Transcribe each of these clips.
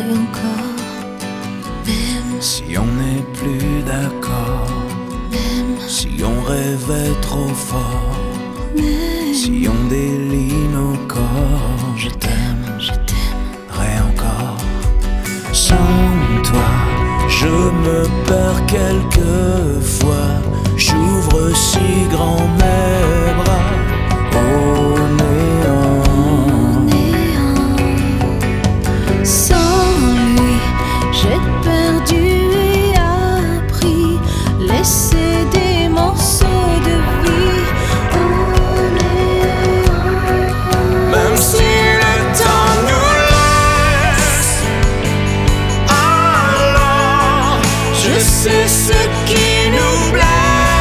et encore. Même si on n'est plus d'accord, même si on rêvait trop fort, même si on délie nos corps, je t'aimerai encore. Sans toi, je me perds quelquefois. J'ouvre si grand mes bras au néant. Sans lui, j'ai perdu et appris. Laisser des morceaux de vie au néant. Même si le temps nous laisse, alors je sais ce qui nous blesse.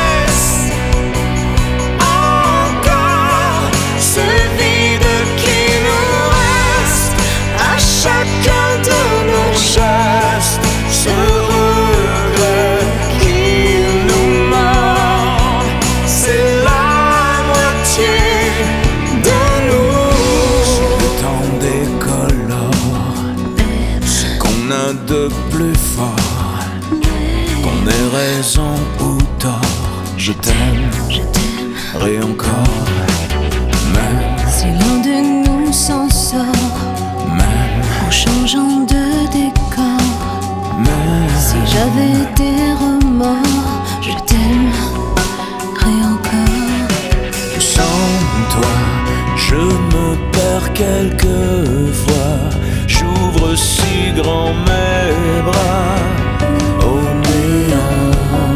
Encore ce vide qui nous reste à chacun de nos gestes, ce regret qui nous mord. C'est la moitié de nous. Si le temps décolore ce qu'on a de plus fort, qu'on ait raison ou tort, je t'aimerai encore. Même Si l'un de nous s'en sort en changeant de décor, si j'avais des remords, je t'aimerais encore. sans toi, je me perds quelquefois. J'ouvre si grand mes bras au néant.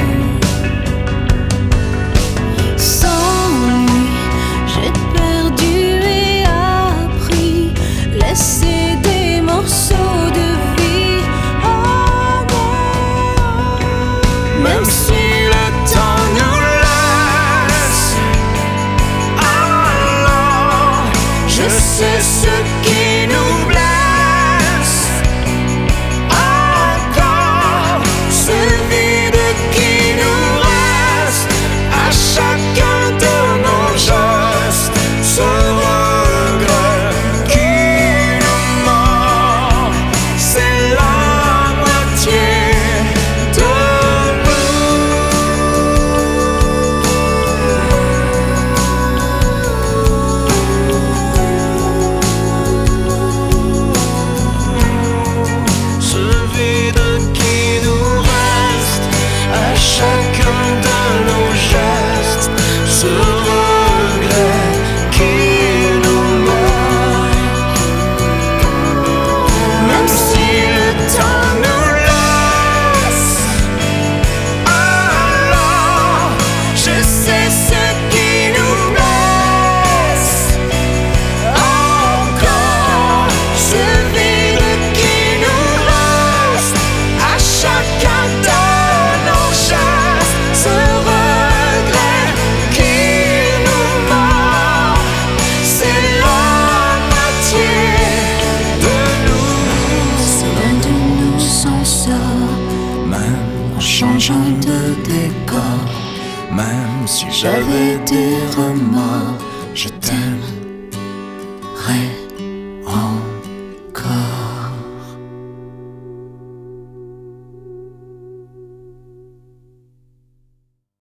Sans lui, j'ai perdu et appris. Laisser des morceaux de vie au néant. Même si le temps nous laisse, alors je sais ce qui nous blesse. Encore ce vide qui nous reste à chacun de nos gestes, ce regret qui nous mord. C'est la moitié de ce vide qui nous reste à chacun de nos gestes, ce regret qui nous mord. Même si le temps nous laisse, alors je sais ce qui nous blesse. Encore ce vide qui nous reste à chacun de nos gestes, ce regret qui nous mord. C'est la moitié de nous. Si l'un de nous s'en sort Même en changeant de décor, même si j'avais des remords, je t'aimerai